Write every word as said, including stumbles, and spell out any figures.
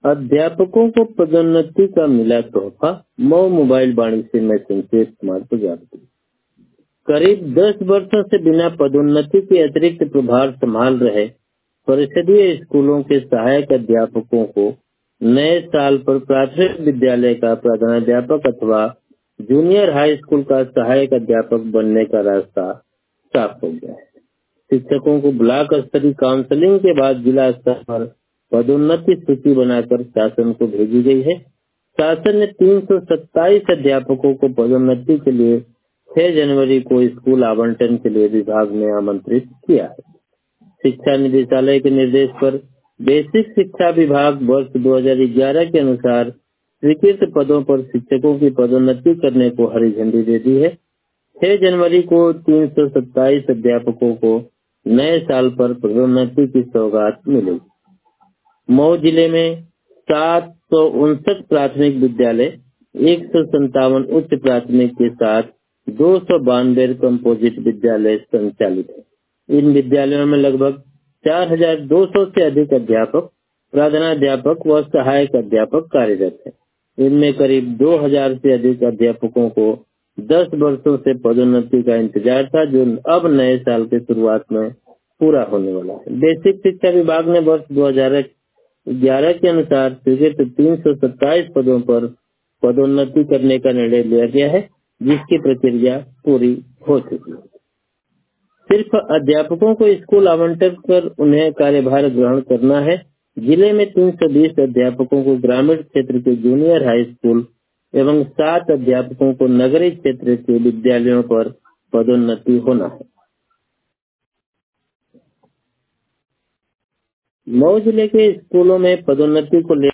अध्यापकों को पदोन्नति का मिला तोहफा, मऊ मोबाइल वाणिज्य में संकेत कुमार को जागरूक। करीब दस वर्षों से बिना पदोन्नति के अतिरिक्त प्रभार संभाल रहे परिषदीय स्कूलों के सहायक अध्यापकों को नए साल पर प्राथमिक विद्यालय का प्रधानाध्यापक अथवा जूनियर हाई स्कूल का सहायक अध्यापक बनने का रास्ता साफ हो गया है। शिक्षकों को ब्लॉक स्तरीय काउंसलिंग के बाद जिला स्तर पर पदोन्नति सूची बनाकर शासन को भेजी गई है। शासन ने तीन सौ सत्ताईस अध्यापकों को पदोन्नति के लिए छह जनवरी को स्कूल आवंटन के लिए विभाग ने आमंत्रित किया है। शिक्षा निदेशालय के निर्देश पर बेसिक शिक्षा विभाग वर्ष दो हज़ार ग्यारह के अनुसार स्वीकृत पदों पर शिक्षकों की पदोन्नति करने को हरी झंडी दे दी है। छह जनवरी को तीन सौ सत्ताईस अध्यापकों को नए साल पर पदोन्नति की सौगात मिलेगी। मऊ जिले में सात सौ उनसठ प्राथमिक विद्यालय, एक सौ संतावन उच्च प्राथमिक के साथ दो सौ बानवे कंपोजिट विद्यालय संचालित है। इन विद्यालयों में लगभग चार हजार दो सौ से अधिक अध्यापक, प्रधानाध्यापक व सहायक अध्यापक कार्यरत हैं। इनमें करीब दो हजार से अधिक अध्यापकों को दस वर्षों से पदोन्नति का इंतजार था, जो अब नए साल के शुरुआत में पूरा होने वाला है। बेसिक शिक्षा विभाग ने वर्ष दो हजार ग्यारह के अनुसार स्वीकृत तीन सौ सत्ताईस पदों पर पदोन्नति करने का निर्णय लिया गया है, जिसकी प्रक्रिया पूरी हो चुकी है। सिर्फ अध्यापकों को स्कूल आवंटन कर उन्हें कार्यभार ग्रहण करना है। जिले में तीन सौ बीस अध्यापकों को ग्रामीण क्षेत्र के जूनियर हाई स्कूल एवं सात अध्यापकों को नगरीय क्षेत्र के विद्यालयों पर पदोन्नति होना है। मऊ जिले के स्कूलों में पदोन्नति को ले